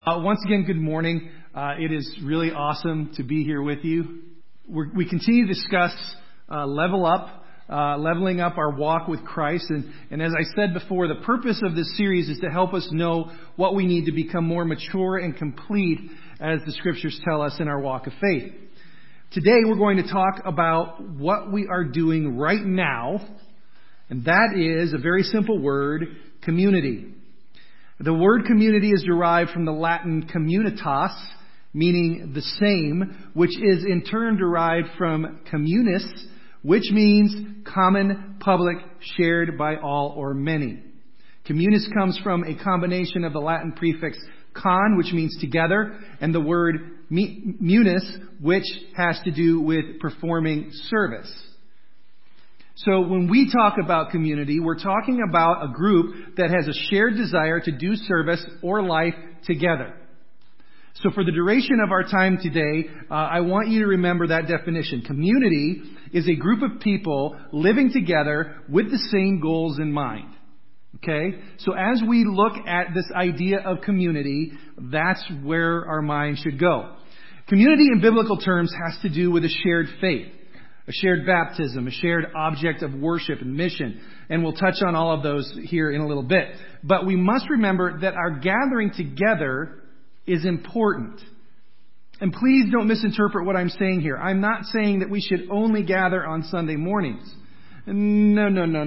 Once again, good morning. It is really awesome to be here with you. We continue to discuss leveling up our walk with Christ. And as I said before, the purpose of this series is to help us know what we need to become more mature and complete as the Scriptures tell us in our walk of faith. Today we're going to talk about what we are doing right now, and that is a very simple word, community. The word community is derived from the Latin communitas, meaning the same, which is in turn derived from communis, which means common, public, shared by all or many. Communis comes from a combination of the Latin prefix con, which means together, and the word munis, which has to do with performing service. So when we talk about community, we're talking about a group that has a shared desire to do service or life together. So for the duration of our time today, I want you to remember that definition. Community is a group of people living together with the same goals in mind. Okay? So as we look at this idea of community, that's where our mind should go. Community in biblical terms has to do with a shared faith, a shared baptism, a shared object of worship and mission. And we'll touch on all of those here in a little bit. But we must remember that our gathering together is important. And please don't misinterpret what I'm saying here. I'm not saying that we should only gather on Sunday mornings. No.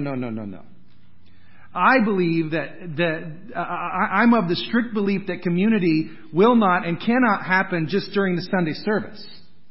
I believe I'm of the strict belief that community will not and cannot happen just during the Sunday service.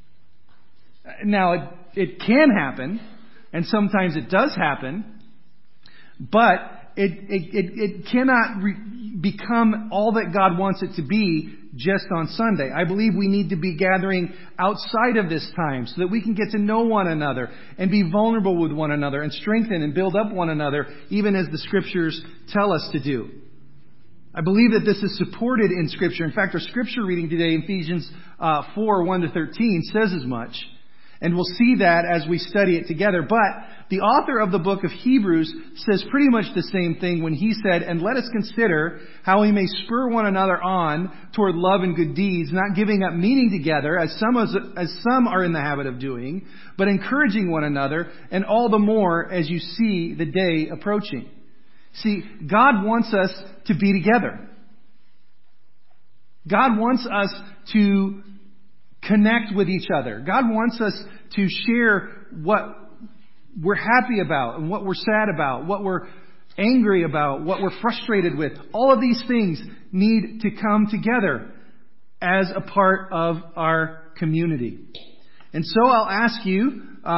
Now, it can happen, and sometimes it does happen, but it cannot become all that God wants it to be just on Sunday. I believe we need to be gathering outside of this time so that we can get to know one another and be vulnerable with one another and strengthen and build up one another, even as the Scriptures tell us to do. I believe that this is supported in Scripture. In fact, our Scripture reading today, Ephesians 4, 1-13, says as much. And we'll see that as we study it together. But the author of the book of Hebrews says pretty much the same thing when he said, "And let us consider how we may spur one another on toward love and good deeds, not giving up meeting together, as some are in the habit of doing, but encouraging one another, and all the more as you see the day approaching." See, God wants us to be together. God wants us to connect with each other. God wants us to share what we're happy about and what we're sad about, what we're angry about, what we're frustrated with. All of these things need to come together as a part of our community. And so I'll ask you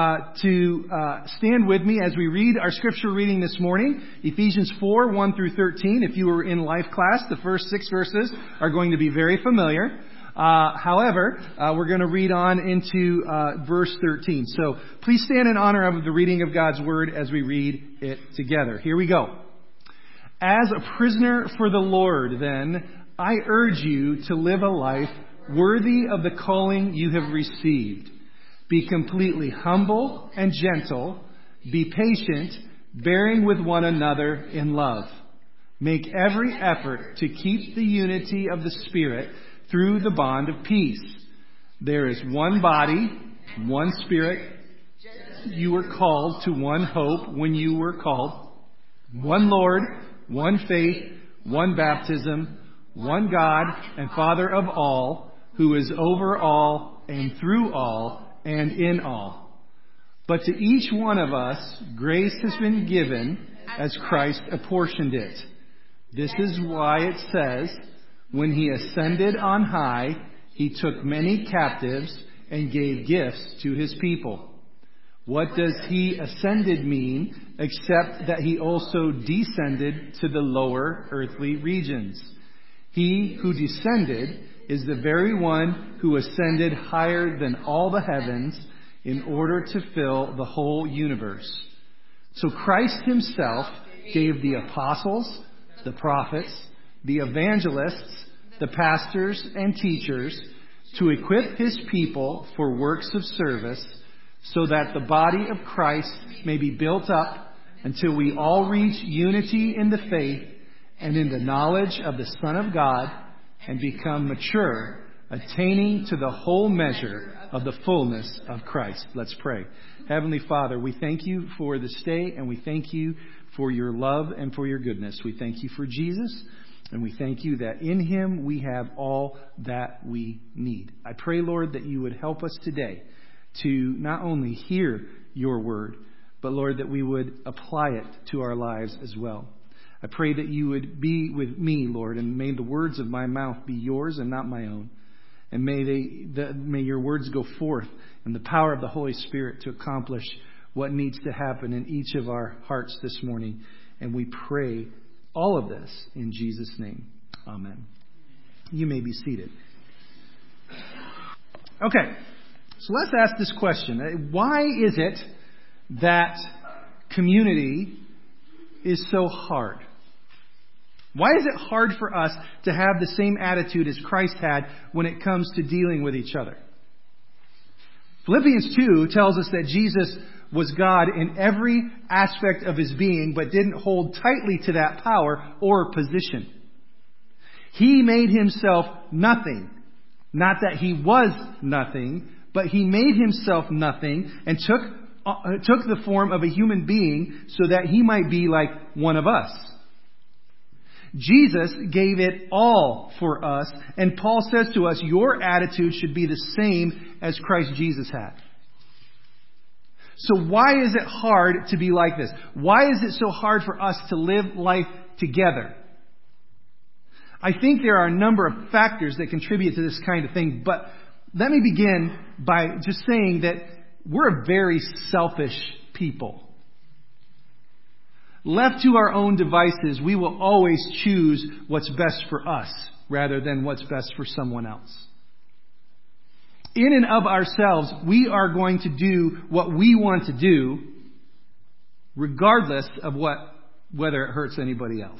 to stand with me as we read our scripture reading this morning, Ephesians 4, 1-13. If you were in life class, the first 6 verses are going to be very familiar. However, we're going to read on into verse 13. So please stand in honor of the reading of God's Word as we read it together. Here we go. As a prisoner for the Lord, then, I urge you to live a life worthy of the calling you have received. Be completely humble and gentle. Be patient, bearing with one another in love. Make every effort to keep the unity of the Spirit through the bond of peace. There is one body, one Spirit. You were called to one hope when you were called. One Lord, one faith, one baptism, one God and Father of all, who is over all and through all and in all. But to each one of us, grace has been given as Christ apportioned it. This is why it says, when he ascended on high, he took many captives and gave gifts to his people. What does he ascended mean, except that he also descended to the lower earthly regions? He who descended is the very one who ascended higher than all the heavens in order to fill the whole universe. So Christ himself gave the apostles, the prophets, the evangelists, the pastors and teachers to equip his people for works of service so that the body of Christ may be built up until we all reach unity in the faith and in the knowledge of the Son of God, and become mature, attaining to the whole measure of the fullness of Christ. Let's pray. Heavenly Father, we thank you for this day, and we thank you for your love and for your goodness. We thank you for Jesus, and we thank you that in him we have all that we need. I pray, Lord, that you would help us today to not only hear your word, but, Lord, that we would apply it to our lives as well. I pray that you would be with me, Lord, and may the words of my mouth be yours and not my own. And may your words go forth in the power of the Holy Spirit to accomplish what needs to happen in each of our hearts this morning. And we pray all of this in Jesus' name. Amen. You may be seated. Okay, so let's ask this question. Why is it that community is so hard? Why is it hard for us to have the same attitude as Christ had when it comes to dealing with each other? Philippians 2 tells us that Jesus was God in every aspect of his being, but didn't hold tightly to that power or position. He made himself nothing. Not that he was nothing, but he made himself nothing and took the form of a human being so that he might be like one of us. Jesus gave it all for us, and Paul says to us, your attitude should be the same as Christ Jesus had. So why is it hard to be like this? Why is it so hard for us to live life together? I think there are a number of factors that contribute to this kind of thing, but let me begin by just saying that we're a very selfish people. Left to our own devices, we will always choose what's best for us rather than what's best for someone else. In and of ourselves, we are going to do what we want to do regardless of whether it hurts anybody else.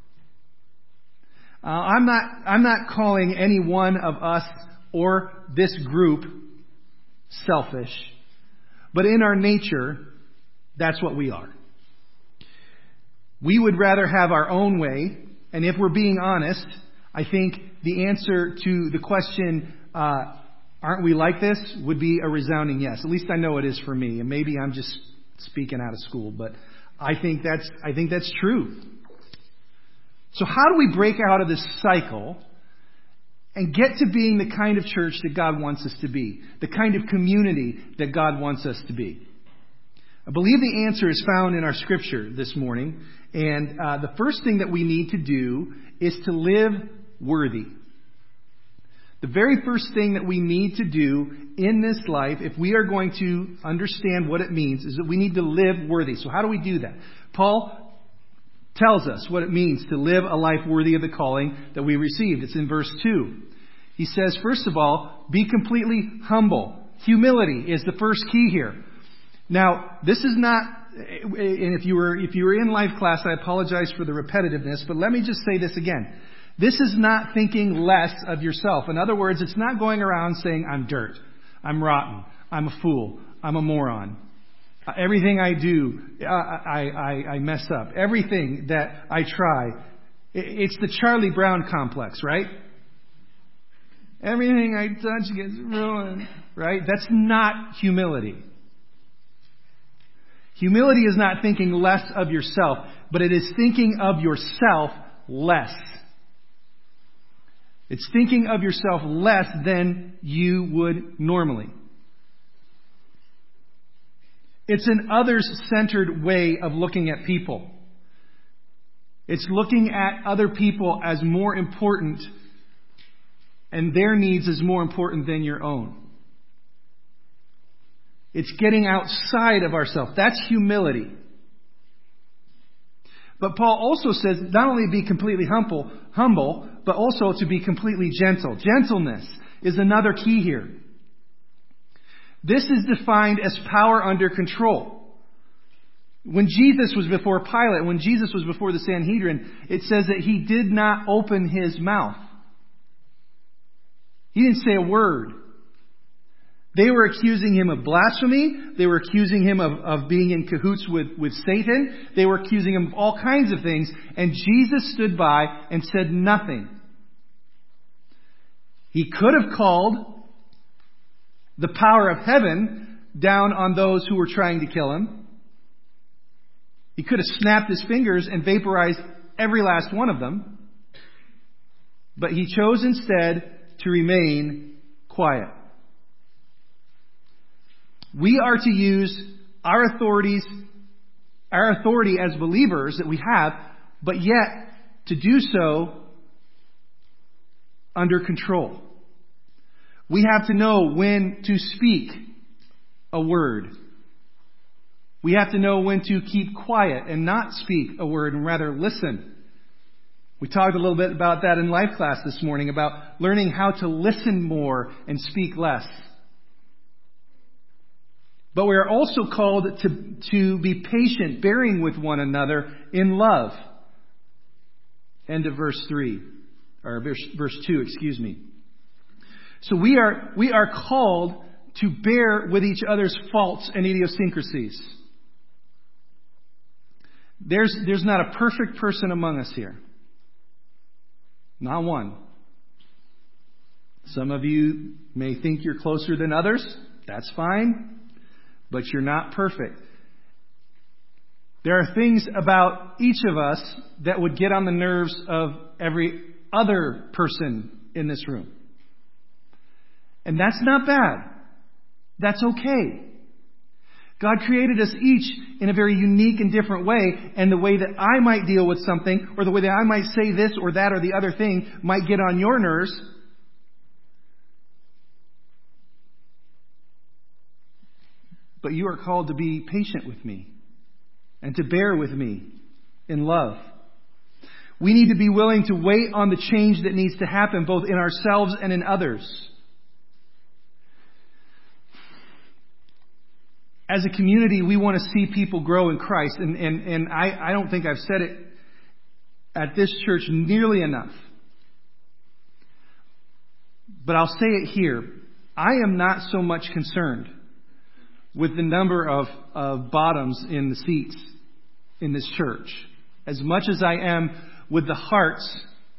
I'm not calling any one of us or this group selfish, but in our nature, that's what we are. We would rather have our own way, and if we're being honest, I think the answer to the question, aren't we like this, would be a resounding yes. At least I know it is for me, and maybe I'm just speaking out of school, but I think that's true. So how do we break out of this cycle and get to being the kind of church that God wants us to be, the kind of community that God wants us to be? I believe the answer is found in our scripture this morning. And the first thing that we need to do is to live worthy. The very first thing that we need to do in this life, if we are going to understand what it means, is that we need to live worthy. So how do we do that? Paul tells us what it means to live a life worthy of the calling that we received. It's in verse 2. He says, first of all, be completely humble. Humility is the first key here. Now, this is not, and if you were in life class, I apologize for the repetitiveness, but let me just say this again. This is not thinking less of yourself. In other words, it's not going around saying, I'm dirt, I'm rotten, I'm a fool, I'm a moron. Everything I do, I mess up. Everything that I try, it's the Charlie Brown complex, right? Everything I touch gets ruined, right? That's not humility. Humility is not thinking less of yourself, but it is thinking of yourself less. It's thinking of yourself less than you would normally. It's an others-centered way of looking at people. It's looking at other people as more important and their needs as more important than your own. It's getting outside of ourselves. That's humility. But Paul also says not only be completely humble, but also to be completely gentle. Gentleness is another key here. This is defined as power under control. When Jesus was before Pilate, when Jesus was before the Sanhedrin, it says that he did not open his mouth. He didn't say a word. They were accusing him of blasphemy. They were accusing him of being in cahoots with Satan. They were accusing him of all kinds of things. And Jesus stood by and said nothing. He could have called the power of heaven down on those who were trying to kill him. He could have snapped his fingers and vaporized every last one of them. But he chose instead to remain quiet. We are to use our authority as believers that we have, but yet to do so under control. We have to know when to speak a word. We have to know when to keep quiet and not speak a word and rather listen. We talked a little bit about that in life class this morning, about learning how to listen more and speak less. But we are also called to be patient, bearing with one another in love. End of verse 3. Or verse 2, excuse me. So we are called to bear with each other's faults and idiosyncrasies. There's not a perfect person among us here. Not one. Some of you may think you're closer than others. That's fine. But you're not perfect. There are things about each of us that would get on the nerves of every other person in this room. And that's not bad. That's okay. God created us each in a very unique and different way, and the way that I might deal with something, or the way that I might say this or that or the other thing might get on your nerves. But you are called to be patient with me and to bear with me in love. We need to be willing to wait on the change that needs to happen both in ourselves and in others. As a community, we want to see people grow in Christ. And I don't think I've said it at this church nearly enough. But I'll say it here. I am not so much concerned with the number of bottoms in the seats in this church, as much as I am with the hearts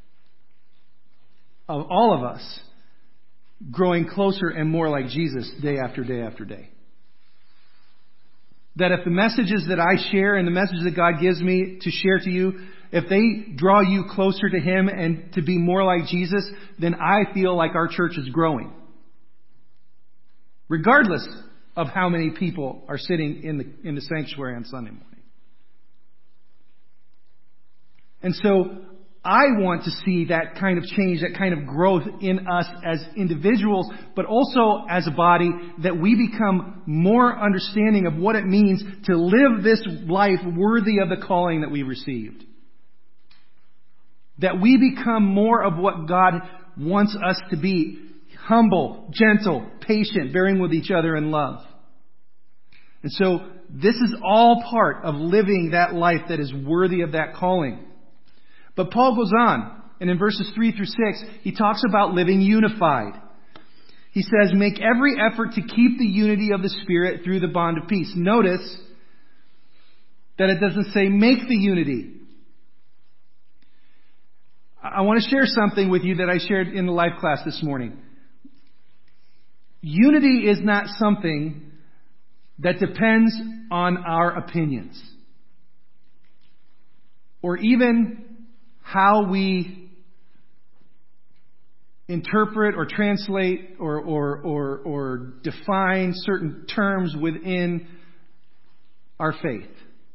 of all of us growing closer and more like Jesus day after day after day. That if the messages that I share and the messages that God gives me to share to you, if they draw you closer to Him and to be more like Jesus, then I feel like our church is growing. Regardless of how many people are sitting in the sanctuary on Sunday morning. And so I want to see that kind of change, that kind of growth in us as individuals, but also as a body, that we become more understanding of what it means to live this life worthy of the calling that we received. That we become more of what God wants us to be. Humble, gentle, patient, bearing with each other in love. And so this is all part of living that life that is worthy of that calling. But Paul goes on, and in verses 3 through 6, he talks about living unified. He says, make every effort to keep the unity of the Spirit through the bond of peace. Notice that it doesn't say make the unity. I want to share something with you that I shared in the life class this morning. Unity is not something that depends on our opinions, or even how we interpret or translate or define certain terms within our faith.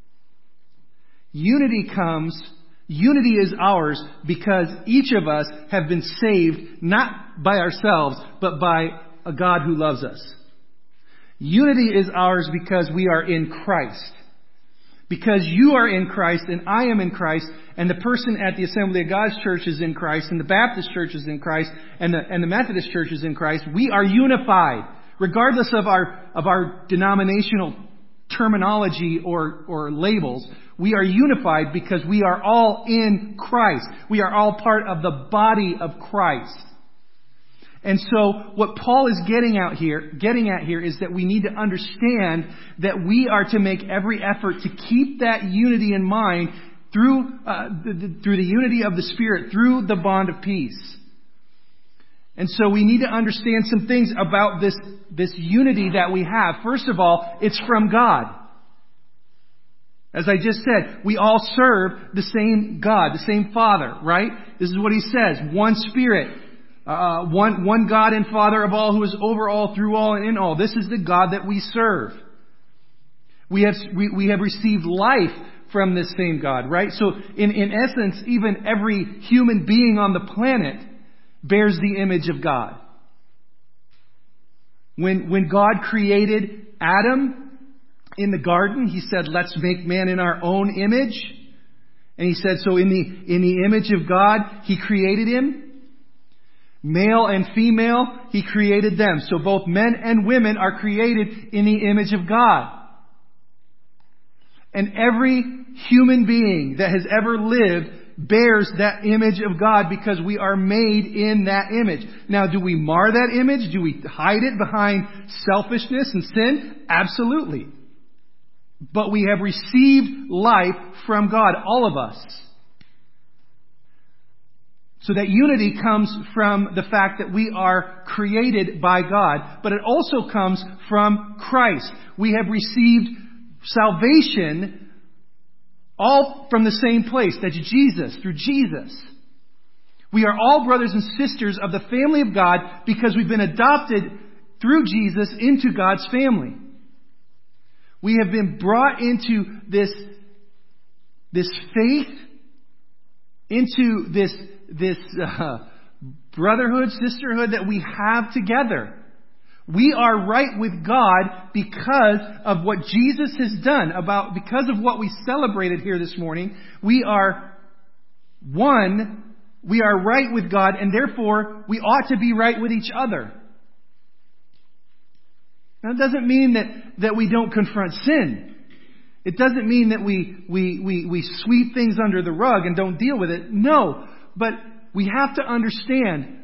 Unity is ours because each of us have been saved not by ourselves, but by a God who loves us. Unity is ours because we are in Christ. Because you are in Christ and I am in Christ, and the person at the Assembly of God's church is in Christ, and the Baptist church is in Christ, and the Methodist church is in Christ, we are unified. Regardless of our denominational terminology or labels, we are unified because we are all in Christ. We are all part of the body of Christ. And so what Paul is getting at here is that we need to understand that we are to make every effort to keep that unity in mind through the unity of the Spirit, through the bond of peace. And so we need to understand some things about this unity that we have. First of all, it's from God. As I just said, we all serve the same God, the same Father, right? This is what He says. One Spirit. One God and Father of all, who is over all, through all, and in all. This is the God that we serve. We have received life from this same God, right? So in essence, even every human being on the planet bears the image of God. When God created Adam in the garden, He said, let's make man in our own image. And He said, so in the image of God, He created him. Male and female, He created them. So both men and women are created in the image of God. And every human being that has ever lived bears that image of God because we are made in that image. Now, do we mar that image? Do we hide it behind selfishness and sin? Absolutely. But we have received life from God, all of us. So that unity comes from the fact that we are created by God, but it also comes from Christ. We have received salvation all from the same place. That's Jesus, through Jesus. We are all brothers and sisters of the family of God because we've been adopted through Jesus into God's family. We have been brought into this faith, into this brotherhood, sisterhood that we have together. We are right with God because of what Jesus has done. Because of what we celebrated here this morning, we are one. We are right with God, and therefore we ought to be right with each other. Now, it doesn't mean that we don't confront sin. It doesn't mean that we sweep things under the rug and don't deal with it. No. But we have to understand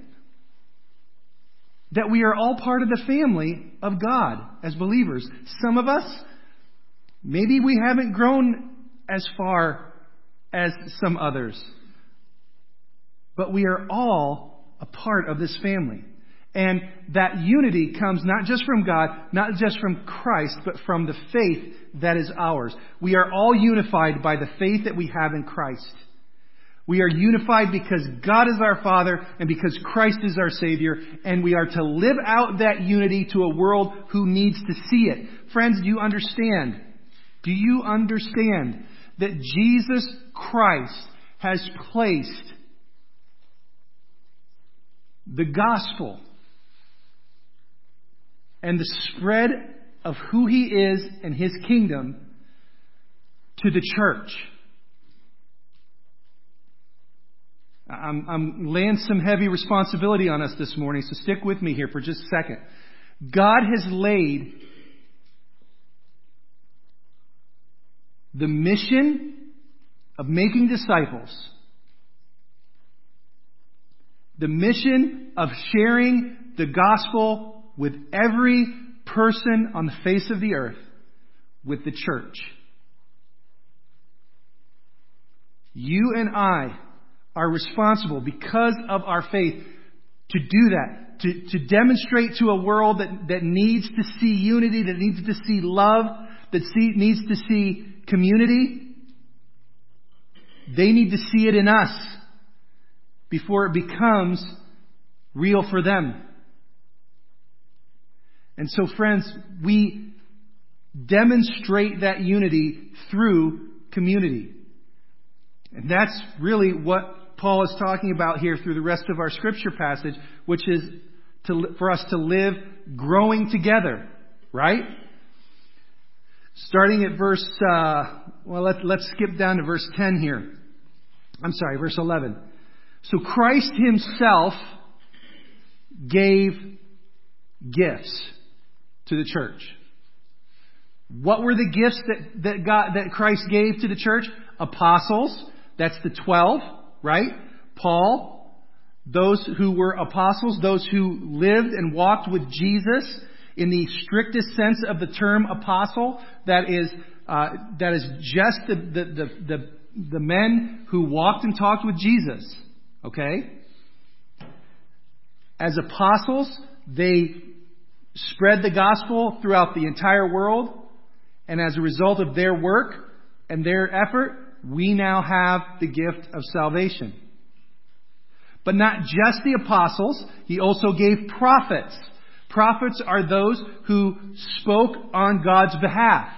that we are all part of the family of God as believers. Some of us, maybe we haven't grown as far as some others. But we are all a part of this family. And that unity comes not just from God, not just from Christ, but from the faith that is ours. We are all unified by the faith that we have in Christ. We are unified because God is our Father and because Christ is our Savior, and we are to live out that unity to a world who needs to see it. Friends, do you understand? Do you understand that Jesus Christ has placed the gospel and the spread of who He is and His kingdom to the church? I'm laying some heavy responsibility on us this morning, so stick with me here for just a second. God has laid the mission of making disciples, the mission of sharing the gospel with every person on the face of the earth, with the church. You and I are responsible because of our faith to do that, to demonstrate to a world that needs to see unity, that needs to see love, needs to see community. They need to see it in us before it becomes real for them. And so, friends, we demonstrate that unity through community. And that's really what Paul is talking about here through the rest of our scripture passage, which is for us to live growing together, right? Starting at verse, let's skip down to verse 10 here. I'm sorry, verse 11. So Christ Himself gave gifts to the church. What were the gifts that Christ gave to the church? Apostles. That's the 12, right? Paul, those who were apostles, those who lived and walked with Jesus in the strictest sense of the term apostle. That is just the men who walked and talked with Jesus. Okay? As apostles, they spread the gospel throughout the entire world. And as a result of their work and their effort, we now have the gift of salvation. But not just the apostles. He also gave prophets. Prophets are those who spoke on God's behalf.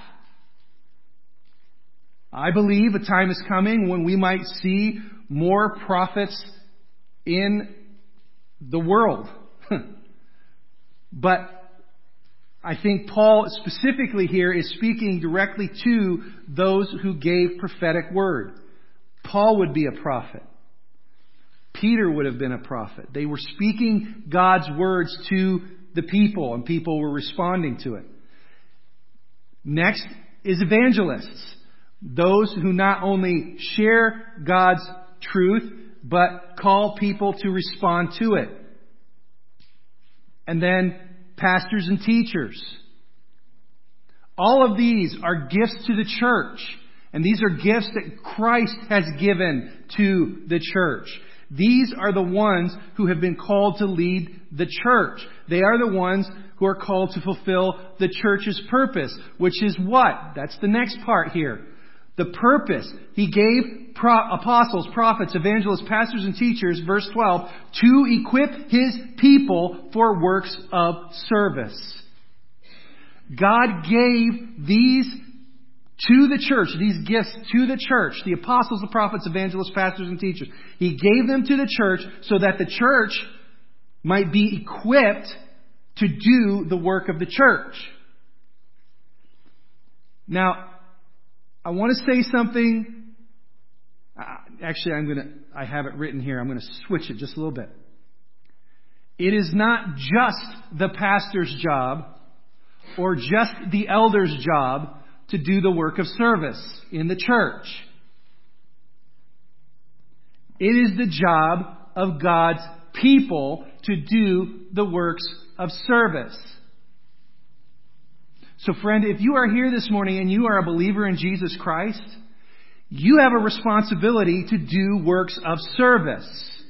I believe a time is coming when we might see more prophets in the world. But I think Paul specifically here is speaking directly to those who gave prophetic word. Paul would be a prophet. Peter would have been a prophet. They were speaking God's words to the people, and people were responding to it. Next is evangelists. Those who not only share God's truth, but call people to respond to it. And then pastors and teachers. All of these are gifts to the church. And these are gifts that Christ has given to the church. These are the ones who have been called to lead the church. They are the ones who are called to fulfill the church's purpose, which is what? That's the next part here. The purpose. He gave apostles, prophets, evangelists, pastors, and teachers, verse 12, to equip His people for works of service. God gave these to the church, these gifts to the church, the apostles, the prophets, evangelists, pastors, and teachers. He gave them to the church so that the church might be equipped to do the work of the church. Now, I want to say something. Actually, I have it written here. I'm going to switch it just a little bit. It is not just the pastor's job or just the elder's job to do the work of service in the church. It is the job of God's people to do the works of service. So friend, if you are here this morning and you are a believer in Jesus Christ, you have a responsibility to do works of service.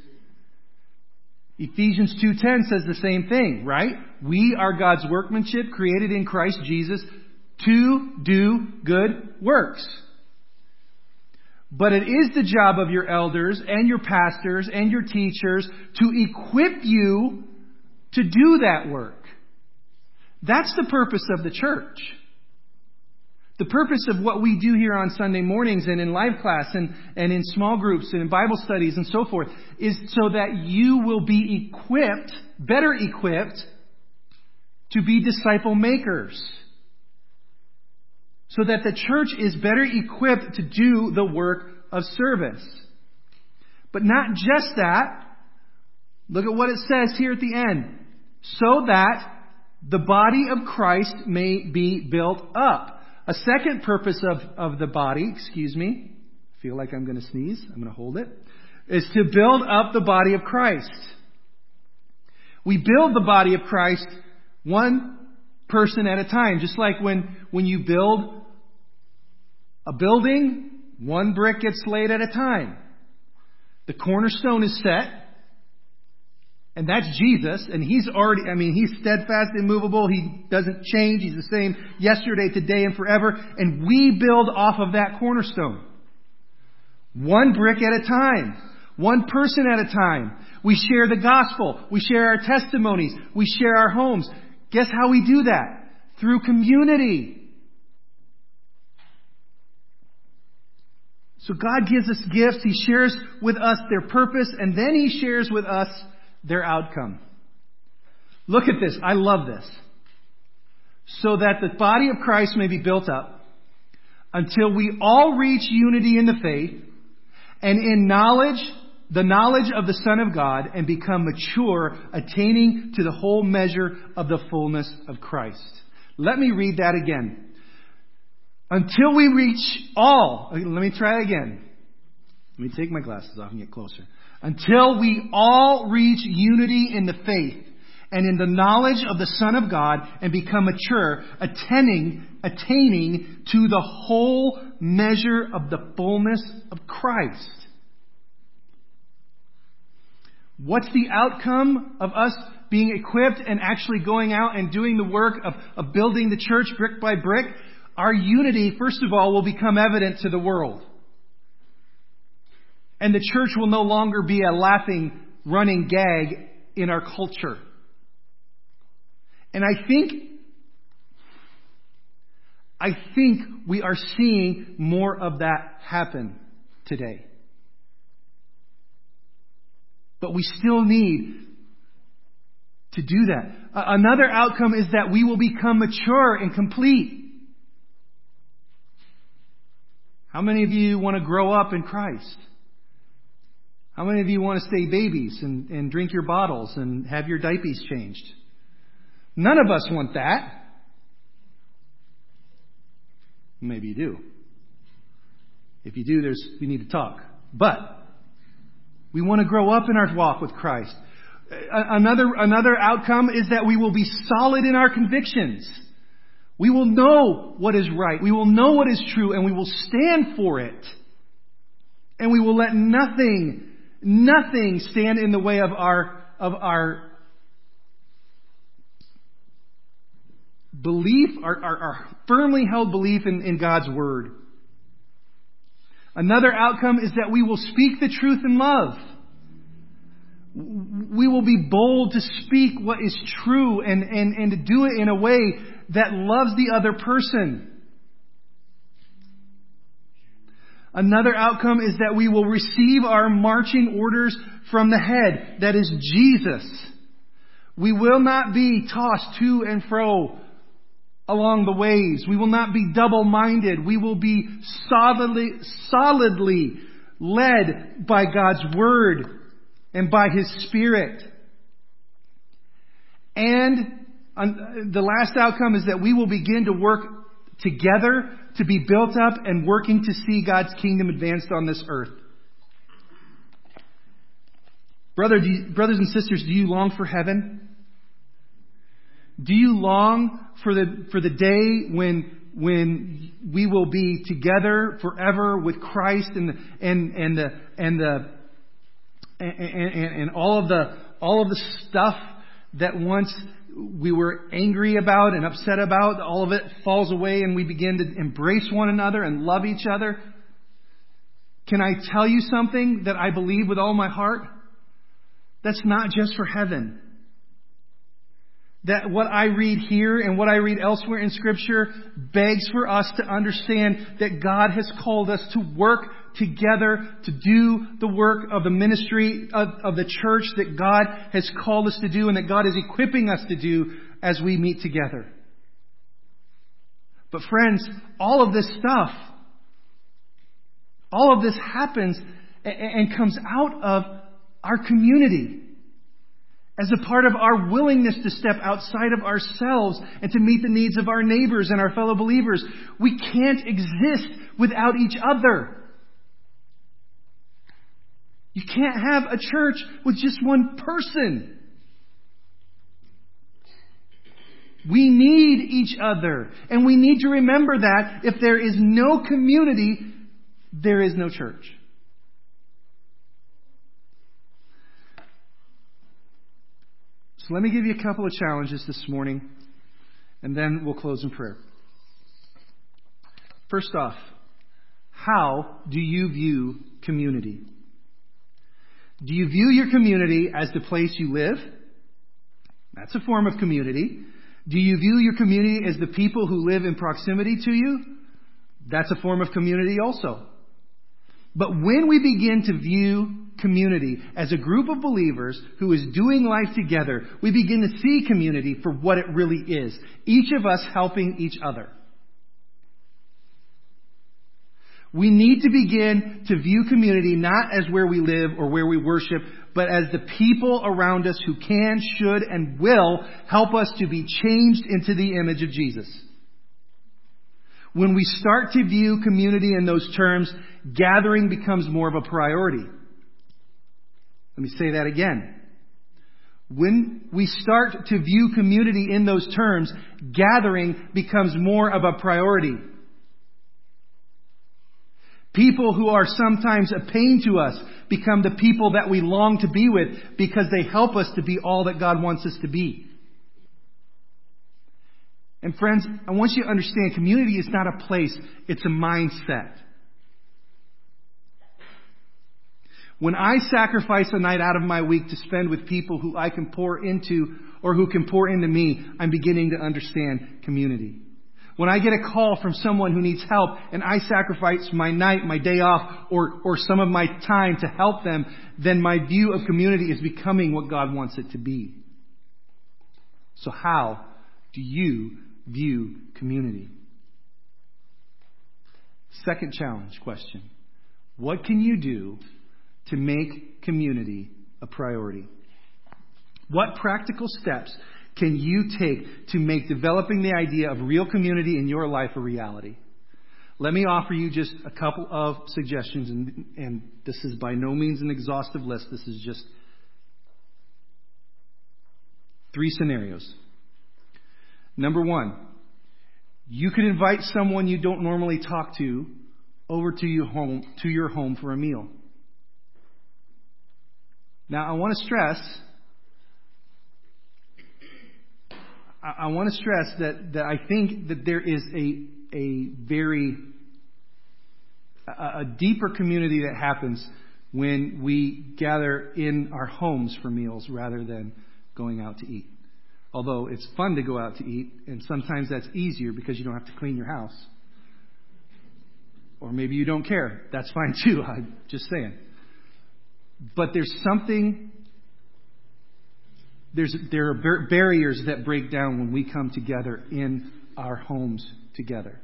Ephesians 2:10 says the same thing, right? We are God's workmanship created in Christ Jesus to do good works. But it is the job of your elders and your pastors and your teachers to equip you to do that work. That's the purpose of the church. The purpose of what we do here on Sunday mornings and in life class and in small groups and in Bible studies and so forth is so that you will be equipped, better equipped, to be disciple makers. So that the church is better equipped to do the work of service. But not just that. Look at what it says here at the end. So that the body of Christ may be built up. A second purpose of the body, I feel like I'm going to sneeze. I'm going to hold it. Is to build up the body of Christ. We build the body of Christ one person at a time. Just like when you build a building, one brick gets laid at a time. The cornerstone is set. And that's Jesus. And He's steadfast, immovable. He doesn't change. He's the same yesterday, today, and forever. And we build off of that cornerstone. One brick at a time. One person at a time. We share the gospel. We share our testimonies. We share our homes. Guess how we do that? Through community. So God gives us gifts. He shares with us their purpose. And then He shares with us their outcome. Look at this. I love this. So that the body of Christ may be built up until we all reach unity in the faith and in the knowledge of the Son of God, and become mature, attaining to the whole measure of the fullness of Christ. Let me read that again. Until we reach all. Let me try again. Let me take my glasses off and get closer. Until we all reach unity in the faith and in the knowledge of the Son of God and become mature, attaining to the whole measure of the fullness of Christ. What's the outcome of us being equipped and actually going out and doing the work of building the church brick by brick? Our unity, first of all, will become evident to the world. And the church will no longer be a laughing, running gag in our culture. And I think we are seeing more of that happen today. But we still need to do that. Another outcome is that we will become mature and complete. How many of you want to grow up in Christ? How many of you want to stay babies and drink your bottles and have your diapers changed? None of us want that. Maybe you do. If you do, we need to talk. But we want to grow up in our walk with Christ. Another outcome is that we will be solid in our convictions. We will know what is right. We will know what is true, and we will stand for it. And we will let nothing stand in the way of our belief, our firmly held belief in God's Word. Another outcome is that we will speak the truth in love. We will be bold to speak what is true and to do it in a way that loves the other person. Another outcome is that we will receive our marching orders from the head, that is Jesus. We will not be tossed to and fro along the ways. We will not be double-minded. We will be solidly led by God's Word and by His Spirit. And the last outcome is that we will begin to work together to be built up and working to see God's kingdom advanced on this earth. Brothers and sisters, do you long for heaven? Do you long for the day when we will be together forever with Christ and all of the stuff that once we were angry about and upset about, all of it falls away and we begin to embrace one another and love each other? Can I tell you something that I believe with all my heart? That's not just for heaven. That what I read here and what I read elsewhere in Scripture begs for us to understand that God has called us to work together to do the work of the ministry of the church that God has called us to do and that God is equipping us to do as we meet together. But friends, all of this stuff, all of this happens and comes out of our community. As a part of our willingness to step outside of ourselves and to meet the needs of our neighbors and our fellow believers. We can't exist without each other. You can't have a church with just one person. We need each other. And we need to remember that if there is no community, there is no church. So let me give you a couple of challenges this morning, and then we'll close in prayer. First off, how do you view community? Do you view your community as the place you live? That's a form of community. Do you view your community as the people who live in proximity to you? That's a form of community also. But when we begin to view community as a group of believers who is doing life together, we begin to see community for what it really is. Each of us helping each other. We need to begin to view community not as where we live or where we worship, but as the people around us who can, should, and will help us to be changed into the image of Jesus. When we start to view community in those terms, gathering becomes more of a priority. Let me say that again. When we start to view community in those terms, gathering becomes more of a priority. People who are sometimes a pain to us become the people that we long to be with because they help us to be all that God wants us to be. And friends, I want you to understand, community is not a place, it's a mindset. When I sacrifice a night out of my week to spend with people who I can pour into or who can pour into me, I'm beginning to understand community. When I get a call from someone who needs help and I sacrifice my night, my day off, or some of my time to help them, then my view of community is becoming what God wants it to be. So how do you view community? Second challenge question. What can you do to make community a priority? What practical steps can you take to make developing the idea of real community in your life a reality? Let me offer you just a couple of suggestions, and this is by no means an exhaustive list. This is just 3 scenarios. Number 1, you could invite someone you don't normally talk to over to your home for a meal. Now, I want to stress that I think that there is a deeper community that happens when we gather in our homes for meals rather than going out to eat. Although it's fun to go out to eat, and sometimes that's easier because you don't have to clean your house. Or maybe you don't care. That's fine too. I'm just saying. But there are barriers that break down when we come together in our homes together.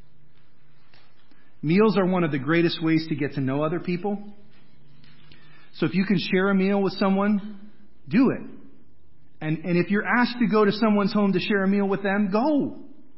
Meals are one of the greatest ways to get to know other people. So if you can share a meal with someone, do it. And if you're asked to go to someone's home to share a meal with them, go.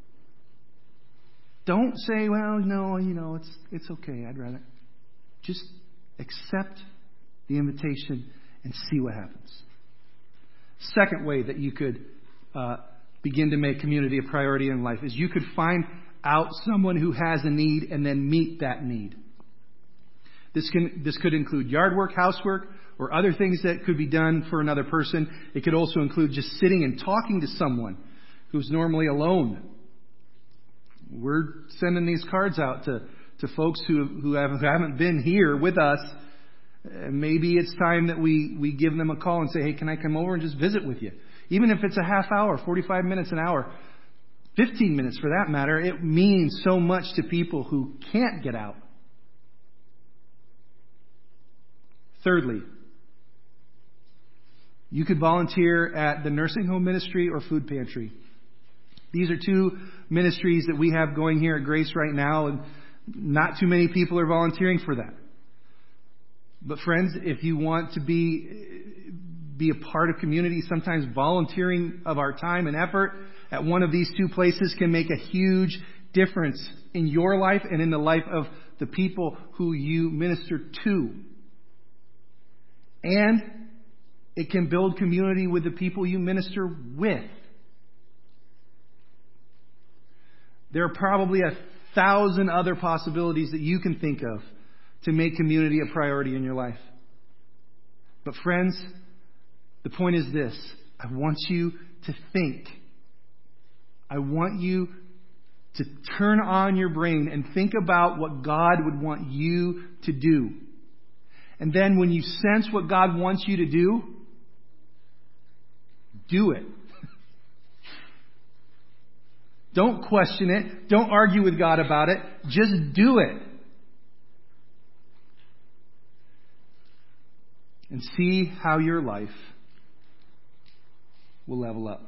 Don't say, well, no, it's okay. I'd rather. Just accept the invitation and see what happens. Second way that you could begin to make community a priority in life is you could find out someone who has a need and then meet that need. This could include yard work, housework, or other things that could be done for another person. It could also include just sitting and talking to someone who's normally alone. We're sending these cards out to folks who haven't been here with us. Maybe it's time that we give them a call and say, hey, can I come over and just visit with you? Even if it's a half hour, 45 minutes, an hour, 15 minutes for that matter, it means so much to people who can't get out. Thirdly, you could volunteer at the nursing home ministry or food pantry. These are 2 ministries that we have going here at Grace right now, and not too many people are volunteering for that. But friends, if you want to be a part of community, sometimes volunteering of our time and effort at one of these 2 places can make a huge difference in your life and in the life of the people who you minister to. And it can build community with the people you minister with. There are probably 1,000 other possibilities that you can think of to make community a priority in your life. But friends, the point is this. I want you to think. I want you to turn on your brain and think about what God would want you to do. And then when you sense what God wants you to do it. Don't question it. Don't argue with God about it. Just do it. And see how your life will level up.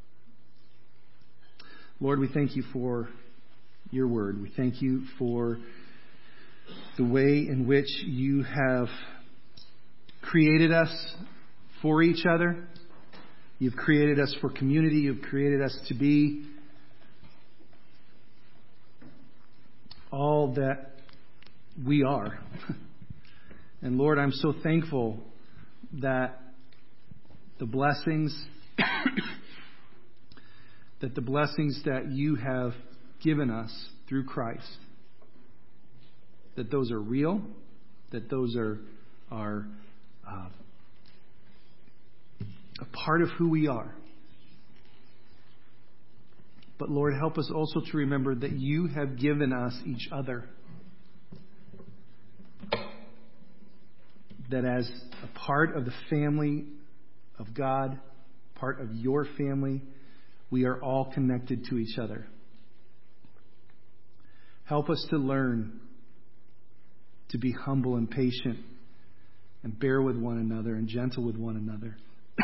Lord, we thank you for your word. We thank you for the way in which you have created us for each other. You've created us for community. You've created us to be all that we are. And Lord, I'm so thankful that the blessings that you have given us through Christ that those are real, that those are a part of who we are. But Lord, help us also to remember that you have given us each other. That as a part of the family of God, part of your family, we are all connected to each other. Help us to learn to be humble and patient and bear with one another and gentle with one another.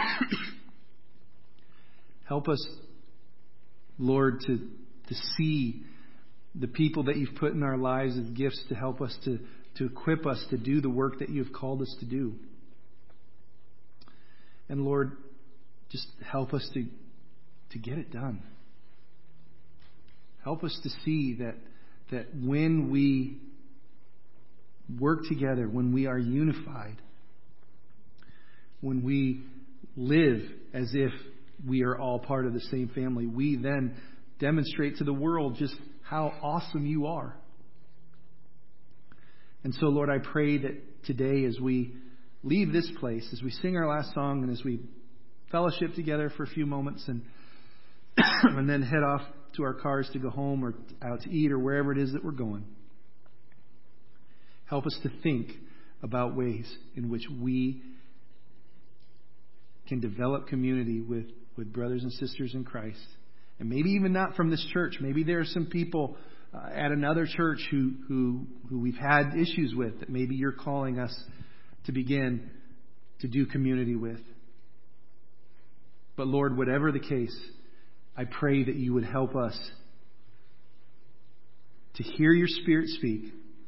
Help us, Lord, to see the people that you've put in our lives as gifts to help us to equip us to do the work that you've called us to do. And Lord, just help us to get it done. Help us to see that when we work together, when we are unified, when we live as if we are all part of the same family, we then demonstrate to the world just how awesome you are. And so, Lord, I pray that today as we leave this place, as we sing our last song and as we fellowship together for a few moments and and then head off to our cars to go home or out to eat or wherever it is that we're going, help us to think about ways in which we can develop community with brothers and sisters in Christ. And maybe even not from this church. Maybe there are some people at another church who we've had issues with that maybe you're calling us to begin to do community with. But Lord, whatever the case, I pray that you would help us to hear your Spirit speak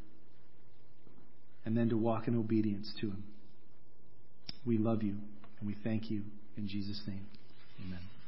and then to walk in obedience to Him. We love you and we thank you in Jesus' name. Amen.